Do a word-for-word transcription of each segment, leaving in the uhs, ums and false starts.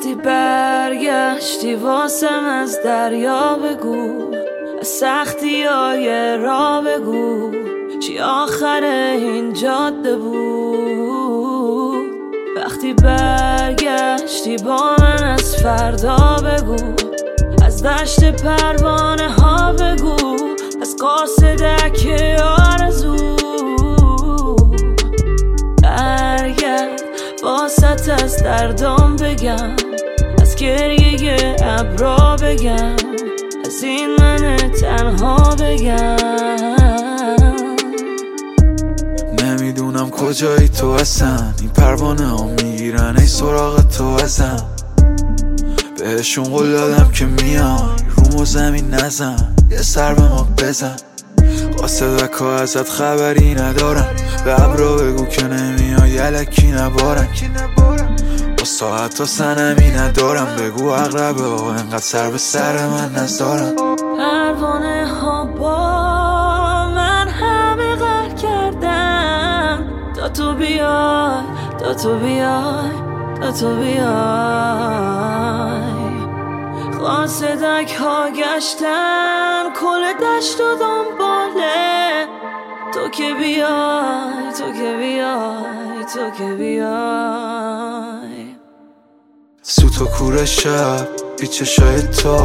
وقتی برگشتی واسم از دریا بگو، از سختی های را بگو، چی آخر این جاده بود. وقتی برگشتی با من از فردا بگو، از دشت پروانه ها بگو، از قاصدک آرزو. برگرد واسط از دردام بگم، از گریه ابرا بگم، از این من تنها بگم. نمیدونم کجایی تو هستن، این پروانه ها میگیرن ای سراغ تو ازم. بهشون قول دادم که میان رومو زمین نزن، یه سر به ما بزن. قاصدک ها ازت خبری ندارن، به ابرا بگو که نمیان یلکی نبارن. با ساعت ها سنمی ندارم، بگو اقربه ها انقدر سر به سر من نزارن. پروانه ها با من همه غر کردن، تا تو بیای، تا تو بیای، تا تو بیای. قاصدک ها گشتن کل دشت و دنباله، تو که بیای، تو که بیای، تو که بیای. سوت و کور شب بی چشای تو،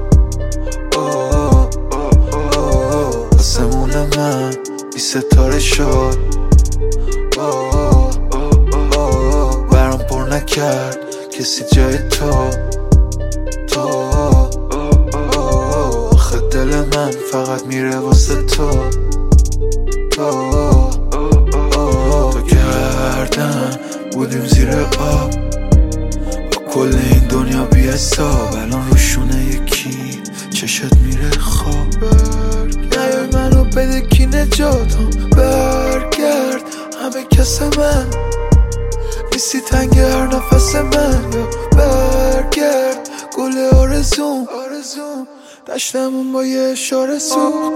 آسمون من بی ستاره شد. برام پر نکرد کسی جای تو. تو آخه دل من فقط میره واسه تو. تو تو گردن بودیم زیر آب، با کل این دنیا بی حساب. الان روشونه یکی چشت میره خواب. نیای منو بده کی نجاتم، برگرد همه کس من نیستی تنگ هر نفس من. برگرد گل آرزوم، دشتمون با یه اشاره سوخت.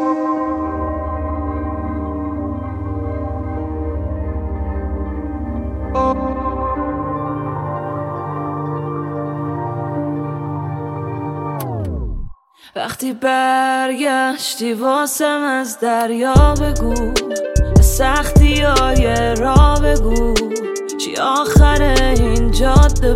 وقتی برگشتی واسم از دریا بگو، از سختی های را بگو، چی آخر این جاده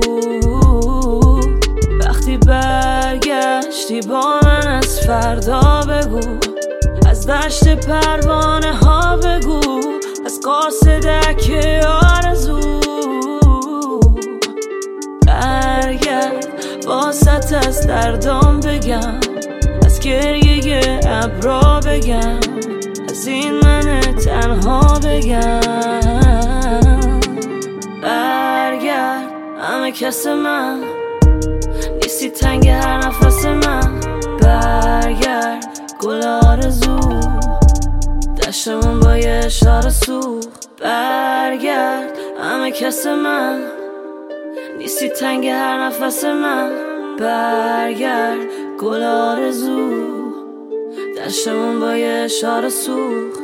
بود. وقتی برگشتی با من از فردا بگو، از دشت پروانه ها بگو، از قاصدک آرزو. برگرد واسط از دردام بگم، از گریه ابرا بگم، از این من تنها بگم. برگرد همه کس من نیستی تنگ هر نفس من. برگرد گل آرزو، دشتمون با یه اشاره سوخت. برگرد همه کس من نیستی تنگ هر نفس من. برگرد گل آرزو، دشتمون با یه اشاره سوخت.